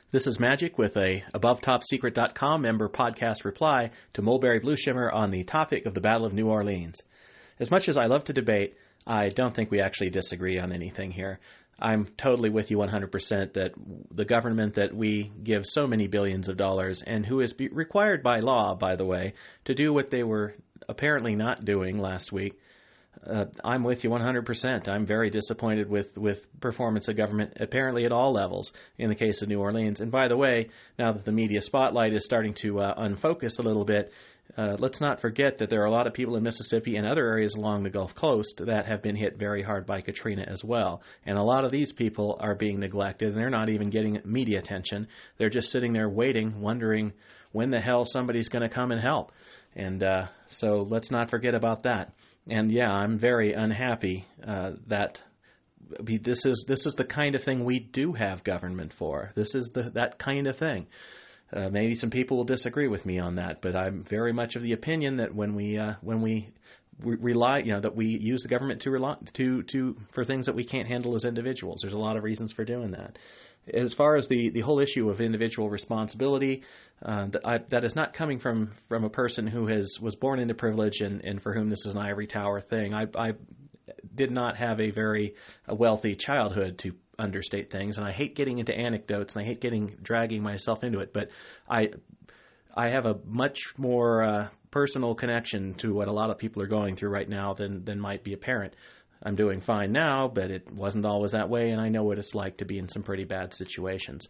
This is Magic with a AboveTopSecret.com member podcast reply to Mulberry Blue Shimmer on the topic of the Battle of New Orleans. As much as I love to debate, I don't think we actually disagree on anything here. I'm totally with you 100% that the government that we give so many billions of dollars and who is required by law, by the way, to do what they were apparently not doing last week, I'm with you 100%. I'm very disappointed with performance of government, apparently at all levels, in the case of New Orleans. And by the way, now that the media spotlight is starting to unfocus a little bit, let's not forget that there are a lot of people in Mississippi and other areas along the Gulf Coast that have been hit very hard by Katrina as well. And a lot of these people are being neglected, and they're not even getting media attention. They're just sitting there waiting, wondering when the hell somebody's going to come and help. And so let's not forget about that. And yeah, I'm very unhappy that this is the kind of thing we do have government for. This is that kind of thing. Maybe some people will disagree with me on that, but I'm very much of the opinion that when we rely, that we use the government for things that we can't handle as individuals. There's a lot of reasons for doing that. As far as the whole issue of individual responsibility, that is not coming from a person who was born into privilege and for whom this is an ivory tower thing. I did not have a very wealthy childhood, to understate things, and I hate getting into anecdotes and I hate dragging myself into it. But I have a much more personal connection to what a lot of people are going through right now than might be apparent. I'm doing fine now, but it wasn't always that way, and I know what it's like to be in some pretty bad situations.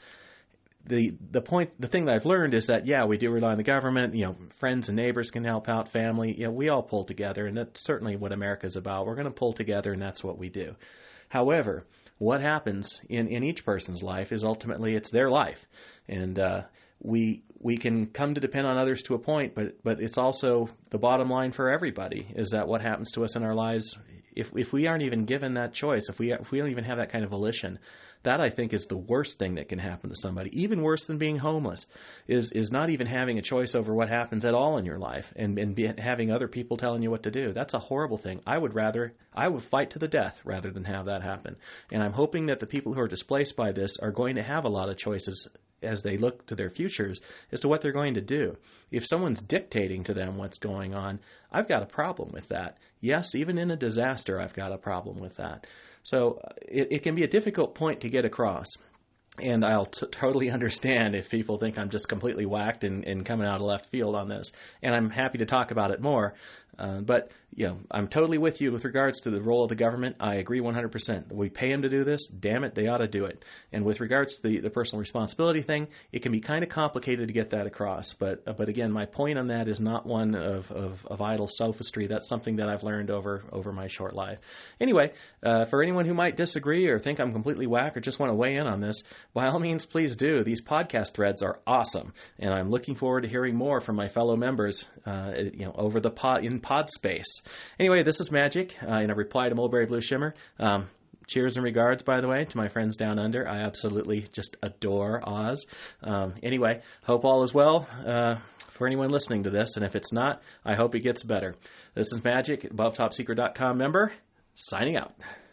The thing that I've learned is that, yeah, we do rely on the government. Friends and neighbors can help out, family. We all pull together, and that's certainly what America's about. We're going to pull together, and that's what we do. However, what happens in each person's life is ultimately it's their life, and we can come to depend on others to a point, but it's also the bottom line for everybody is that what happens to us in our lives, if we aren't even given that choice, if we don't even have that kind of volition, that I think is the worst thing that can happen to somebody. Even worse than being homeless is not even having a choice over what happens at all in your life and having other people telling you what to do. That's a horrible thing. I would fight to the death rather than have that happen. And I'm hoping that the people who are displaced by this are going to have a lot of choices as they look to their futures as to what they're going to do. If someone's dictating to them what's going on, I've got a problem with that. Yes, even in a disaster, I've got a problem with that. So it can be a difficult point to get across. And I'll totally understand if people think I'm just completely whacked and coming out of left field on this. And I'm happy to talk about it more. But I'm totally with you with regards to the role of the government. I agree 100%. We pay them to do this. Damn it, they ought to do it. And with regards to the personal responsibility thing, it can be kind of complicated to get that across. But again, my point on that is not one of idle sophistry. That's something that I've learned over my short life. Anyway, for anyone who might disagree or think I'm completely whack or just want to weigh in on this, by all means, please do. These podcast threads are awesome, and I'm looking forward to hearing more from my fellow members, over the pod space. Anyway, this is Magic in a reply to Mulberry Blue Shimmer. Cheers and regards, by the way, to my friends down under. I absolutely just adore Oz. Anyway, hope all is well for anyone listening to this, and if it's not, I hope it gets better. This is Magic, AboveTopSecret.com member, signing out.